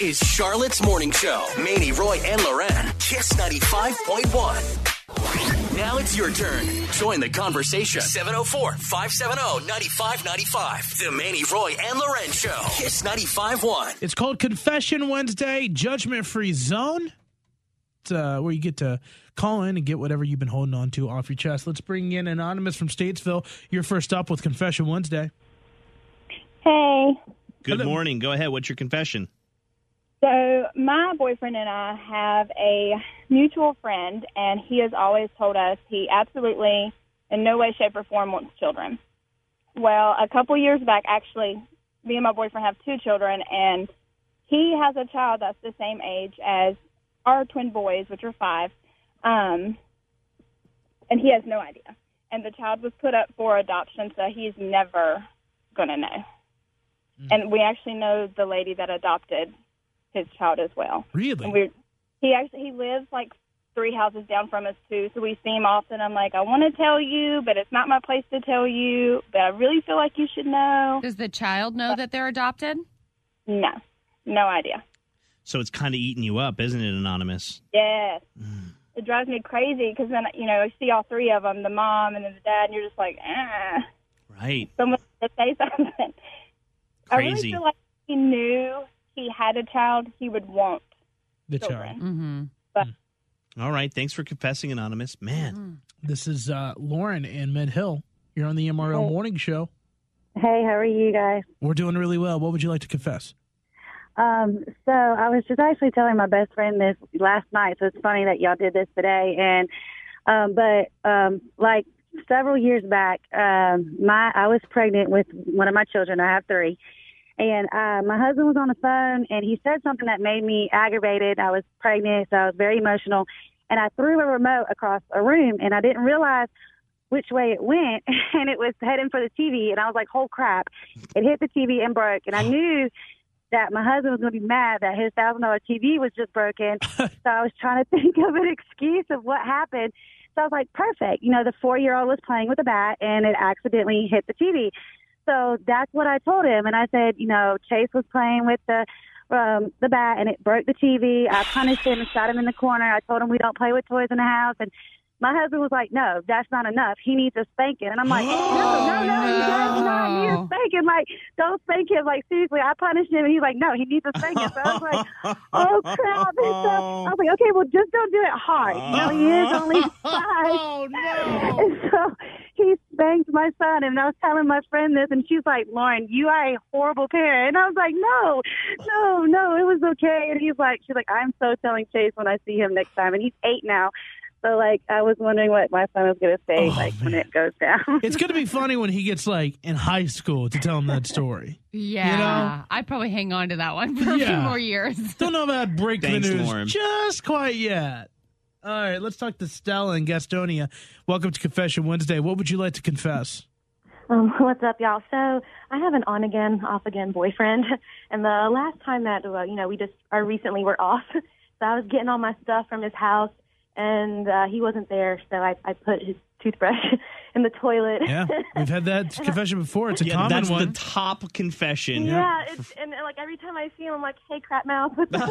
is Charlotte's Morning Show. Manny, Roy, and Loren. Kiss 95.1. Now it's your turn. Join the conversation. 704-570-9595. The Manny, Roy, and Loren Show. Kiss 95.1. It's called Confession Wednesday, Judgment-Free Zone. It's where you get to call in and get whatever you've been holding on to off your chest. Let's bring in Anonymous from Statesville. You're first up with Confession Wednesday. Hey. Good morning. Go ahead. What's your confession? So my boyfriend and I have a mutual friend, and he has always told us he absolutely, in no way, shape, or form, wants children. Well, a couple years back, actually, me and my boyfriend have 2 children, and he has a child that's the same age as our twin boys, which are 5, and he has no idea. And the child was put up for adoption, so he's never going to know. And we actually know the lady that adopted his child as well. Really? And he lives like 3 houses down from us too, so we see him often. I'm like, I want to tell you, but it's not my place to tell you, but I really feel like you should know. Does the child know that they're adopted? No idea. So it's kind of eating you up, isn't it, Anonymous? Yes. It drives me crazy because then, I see all 3 of them, the mom and then the dad, and you're just like, Right. Someone to say something. Crazy. I really feel like if he knew he had a child, he would want The children. child. Mm-hmm. But All right. Thanks for confessing, Anonymous. Man. This is Lauren in Mid Hill. You're on the MRL Morning Show. Hey, how are you guys? We're doing really well. What would you like to confess? So I was just actually telling my best friend this last night, so it's funny that y'all did this today. And like several years back, I was pregnant with one of my children. I have 3. And my husband was on the phone, and he said something that made me aggravated. I was pregnant, so I was very emotional. And I threw a remote across a room, and I didn't realize which way it went, and it was heading for the TV. And I was like, oh, crap. It hit the TV and broke. And I knew that my husband was going to be mad that his $1,000 TV was just broken. So I was trying to think of an excuse of what happened. So I was like, perfect. The 4-year-old was playing with a bat, and it accidentally hit the TV. So that's what I told him. And I said, Chase was playing with the bat, and it broke the TV. I punished him and shot him in the corner. I told him we don't play with toys in the house. And my husband was like, no, that's not enough. He needs a spanking. And I'm like, no, he does not need a spanking. Like, don't spank him. Like, seriously, I punished him. And he's like, no, he needs a spanking. So I was like, oh, crap. And so I was like, okay, well, just don't do it hard. He is only 5. Oh, no. And so he spanked my son. And I was telling my friend this, and she's like, Lauren, you are a horrible parent. And I was like, no, it was okay. And she's like, I'm so telling Chase when I see him next time. And he's 8 now. So, I was wondering what my son was going to say, when it goes down. It's going to be funny when he gets, in high school to tell him that story. Yeah. I'd probably hang on to that one for a few more years. Don't know about break Thanks, the news Lauren. just quite yet. All right, let's talk to Stella in Gastonia. Welcome to Confession Wednesday. What would you like to confess? What's up, y'all? So I have an on-again, off-again boyfriend. And the last time that, we just recently were off, so I was getting all my stuff from his house. And he wasn't there, so I put his toothbrush in the toilet. Yeah, we've had that confession before. It's a common that's one. the top confession. Yeah, and every time I see him, I'm like, hey, crap mouth.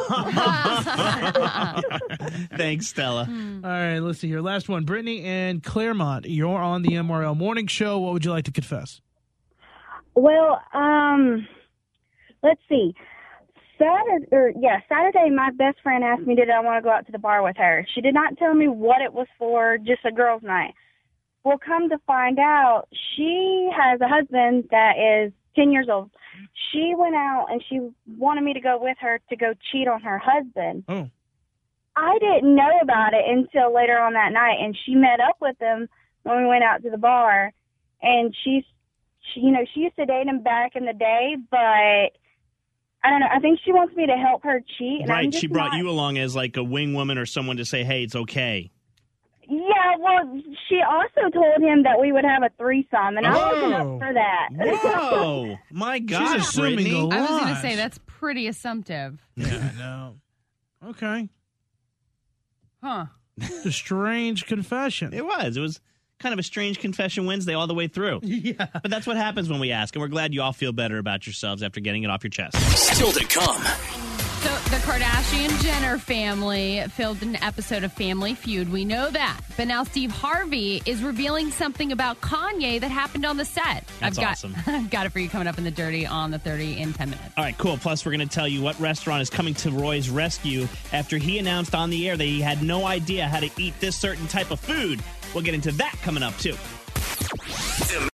Thanks, Stella. All right, let's see here. Last one. Brittany and Claremont, you're on the MRL Morning Show. What would you like to confess? Well, let's see. Saturday, my best friend asked me, did I want to go out to the bar with her. She did not tell me what it was for, just a girls' night. Well, come to find out, she has a husband that is 10 years old. She went out and she wanted me to go with her to go cheat on her husband. Oh. I didn't know about it until later on that night, and she met up with him when we went out to the bar. And she used to date him back in the day, but I don't know. I think she wants me to help her cheat. And Right. She brought you along as a wing woman or someone to say, hey, it's okay. Yeah, well, she also told him that we would have a threesome, and I wasn't up for that. Whoa. My God, She's assuming Brittany. a lot. I was going to say, that's pretty assumptive. Yeah, I know. Okay. Huh. It's a strange confession. It was kind of a strange confession Wednesday all the way through. Yeah. But that's what happens when we ask, and we're glad you all feel better about yourselves after getting it off your chest. Still to come. So the Kardashian-Jenner family filmed an episode of Family Feud. We know that. But now Steve Harvey is revealing something about Kanye that happened on the set. That's awesome. I've got it for you coming up in the Dirty on the 30 in 10 minutes. All right, cool. Plus, we're going to tell you what restaurant is coming to Roy's rescue after he announced on the air that he had no idea how to eat this certain type of food. We'll get into that coming up, too.